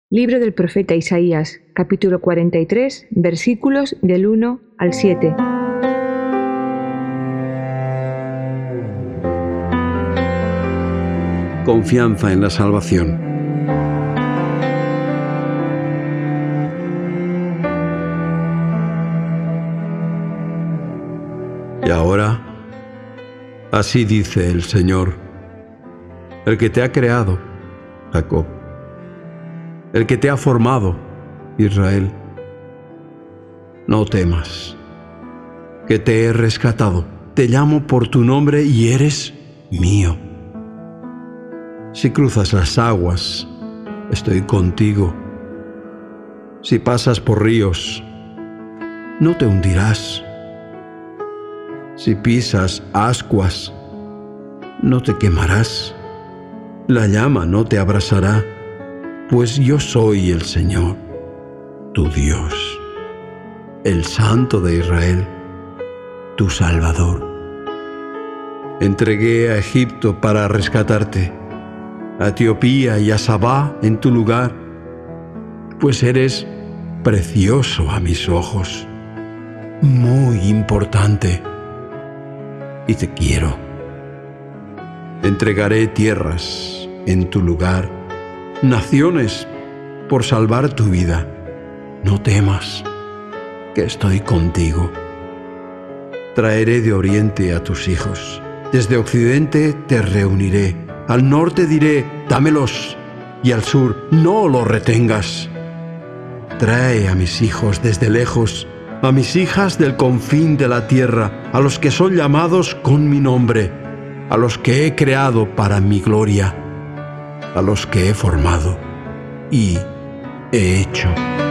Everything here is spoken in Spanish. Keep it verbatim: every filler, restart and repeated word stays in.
Libro del profeta Isaías, capítulo cuarenta y tres, versículos del uno al siete. Confianza en la salvación. Y ahora, así dice el Señor, el que te ha creado, Jacob, el que te ha formado, Israel. No temas, que te he rescatado, te llamo por tu nombre y eres mío. Si cruzas las aguas, estoy contigo. Si pasas por ríos, no te hundirás. Si pisas ascuas, no te quemarás. La llama no te abrasará, pues yo soy el Señor, tu Dios, el Santo de Israel, tu Salvador. Entregué a Egipto para rescatarte, a Etiopía y a Sabá en tu lugar, pues eres precioso a mis ojos, muy importante, y te quiero. Entregaré tierras en tu lugar, naciones por salvar tu vida. No temas, que estoy contigo. Traeré de oriente a tus hijos, desde occidente te reuniré. Al norte diré, dámelos, y al sur, no los retengas. Trae a mis hijos desde lejos, a mis hijas del confín de la tierra, a los que son llamados con mi nombre, a los que he creado para mi gloria, a los que he formado y he hecho.